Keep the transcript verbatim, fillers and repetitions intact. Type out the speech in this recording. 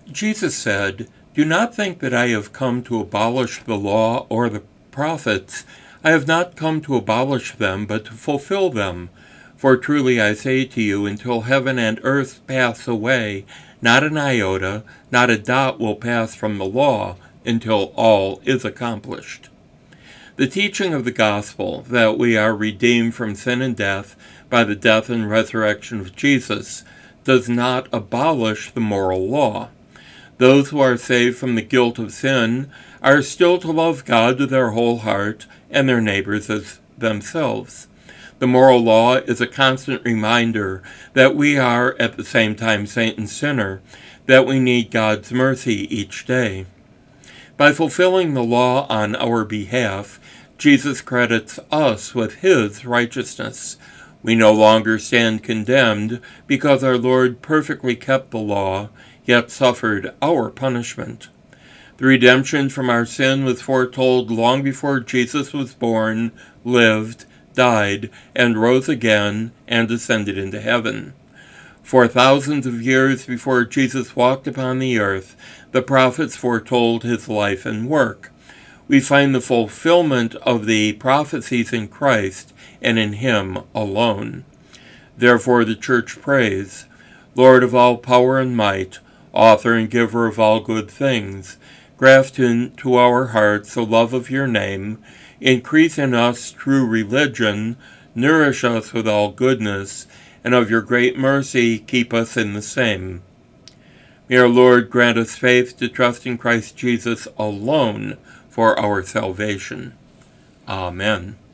Jesus said, "Do not think that I have come to abolish the law or the prophets. I have not come to abolish them, but to fulfill them. For truly I say to you, until heaven and earth pass away, not an iota, not a dot will pass from the law until all is accomplished." The teaching of the gospel, that we are redeemed from sin and death by the death and resurrection of Jesus, does not abolish the moral law. Those who are saved from the guilt of sin are still to love God with their whole heart and their neighbors as themselves. The moral law is a constant reminder that we are at the same time saint and sinner, that we need God's mercy each day. By fulfilling the law on our behalf, Jesus credits us with his righteousness. We no longer stand condemned because our Lord perfectly kept the law, yet suffered our punishment. The redemption from our sin was foretold long before Jesus was born, lived, died, and rose again, and ascended into heaven. For thousands of years before Jesus walked upon the earth, the prophets foretold his life and work. We find the fulfillment of the prophecies in Christ and in him alone. Therefore the Church prays, "Lord of all power and might, author and giver of all good things, graft into our hearts the love of your name, increase in us true religion, nourish us with all goodness, and of your great mercy keep us in the same." May our Lord grant us faith to trust in Christ Jesus alone for our salvation. Amen.